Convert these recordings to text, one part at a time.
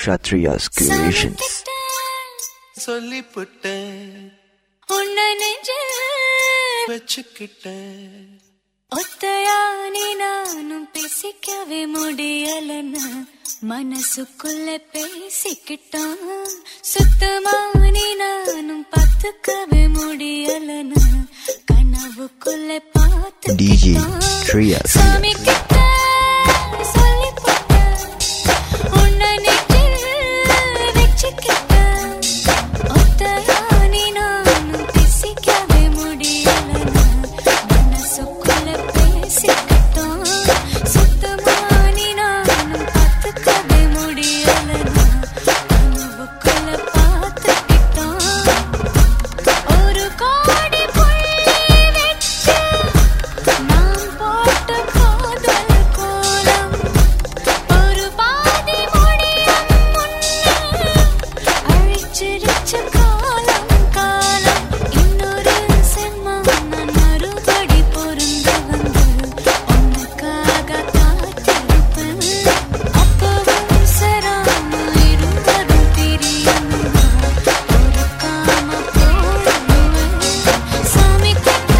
Kshatriya's Creations. சொல்லிப்புட்டேன் உன்னை நெஞ்சில் வச்சுக்கிட்டேன் ஒத்தையா நீ நானும் பேசிக்கவே முடியலன்னு மனசுக்குள்ள பேசிக்கிட்டோம் சுத்தமா நீ நானும் பார்த்துக்கவே முடியலன்னு கனவுக்குள்ள பார்த்துக்கிட்டோம் DJ சாமி கிட்ட சொல்லிப்புட்டேன் உன்னை நெஞ்சில் வச்சுக்கிட்டேன் ஒத்தையா நீ நானும் பேசிக்கவே முடியலன்னு மனசுக்குள்ள பேசிக்கிட்டோம் சுத்தமா நீ நானும் பார்த்துக்கவே முடியலன்னு கனவுக்குள்ள பார்த்துக்கிட்டோம் ஒரு கோடி புள்ளி வச்சு நாம் போட்ட காதல் கோலம் ஒரு பாதி முடியும் முன்னே அழிச்சிருச்சு காலம் காலம் இன்னொரு சென்மம் நான் மறுபடி பொருந்து வந்து உனக்காக காத்திருப்பேன் அப்பவும் சராம இருவரும் பிரியணுமா ஒருக்காம போடுவேன் சாமி கிட்ட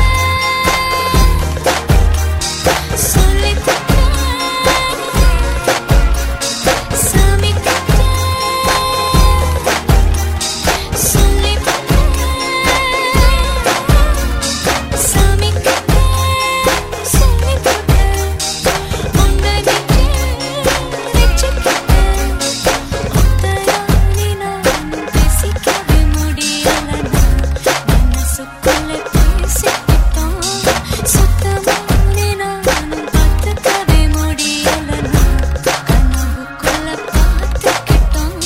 சொல்லிப்புட்டேன் சாமி கிட்ட சொல்லிப்புட்டேன் சாமி கிட்ட சொல்லிப்புட்டேன் உன்னை நெஞ்சில் வச்சுக்கிட்டேன் ஒத்தையா நீ நானும் பேசிக்கவே முடியலன்னு மனசுக்குள்ள பேசிக்கிட்டோம் சுத்தமா நீ நானும் பார்த்துக்கவே முடியலன்னு கனவுக்குள்ள பார்த்துக்கிட்டோம்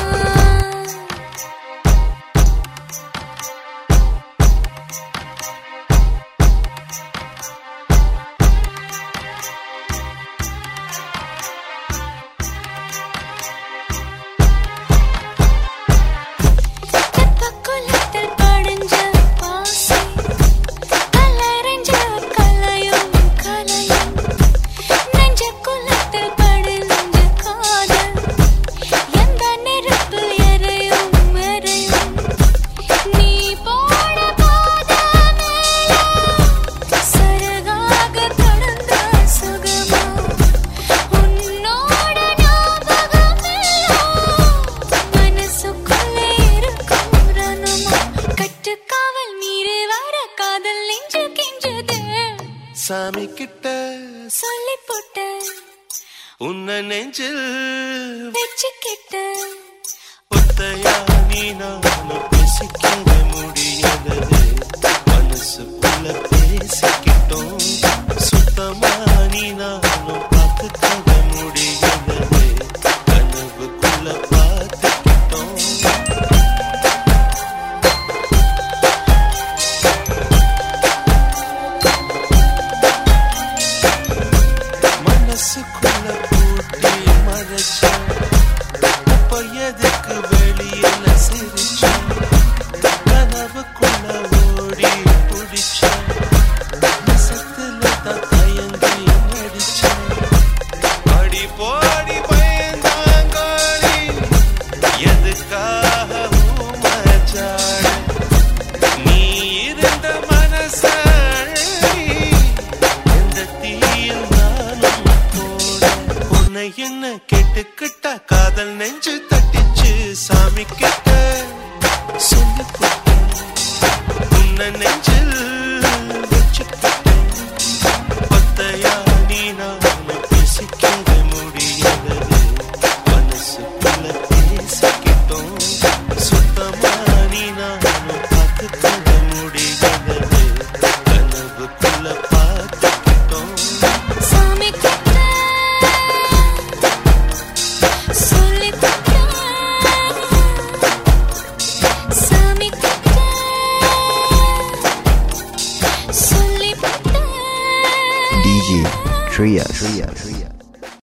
தெப்பக்குளத்தில் படிஞ்ச பாசி கலரஞ்ச கலையும் கலையும் நெஞ்சக்குளத்தில் படிஞ்ச காதல் எந்த நெருப்பு எரையும் எரையும் நீ போன பாத மேல சருகாக தொடர்ந்த சுகமா உன்னோட ஞாபகம் எல்லாம் மனசுக்குள்ளே இருக்கும் ரணமா கட்டுக்காவல் மீறி வர காதல் நெஞ்சு கெஞ்சுதே சாமி கிட்ட சொல்லிப்புட்டேன் உன்னை நெஞ்சில் வச்சுக்கிட்டேன் ஒத்தையா நீ நானும் பேசிக்கவே முடியலது மனசுக்குள்ள பேசிக்கிட்டோம் சுத்தமா நீ நானும் பார்த்துக்கவே முடியலது கனவுக்குள்ள பார்த்துக்கிட்டோம் மனசுக்குள்ள பூட்டி மறைச்சேன் அப்ப எதுக்கு வெளியில சிரிச்சேன் கனவுக்குள்ள ஓடி பிடிச்சேன் நெசத்துல தான் தயங்கி நடிச்சேன் அடி போடி பயந்தாங்கோடி எதுக்காக ஊமச்சாட நீ இருந்த மனசழி எந்த தீயில் நானும் போட உன்னை என்ன கேட்டுக்கிட்ட காதல் நெஞ்சு தட்டிச்சு சாமி கிட்ட சொல்லிப்புட்டேன் உன்னை நெஞ்சில் வச்சுக்கிட்டேன் ஒத்தையா நீ நானும் பேசிக்கவே முடியலது மனசுக்குள்ள பேசிக்கிட்டோம் சுத்தமா நீ நானும் பார்த்துக்கவே முடியலது கனவுக்குள்ள பார்த்துக்கிட்டோம் சாமி கிட்ட சொல்லிப்புட்டேன் சாமி கிட்ட சொல்லிப்புட்டேன் DJ Trias.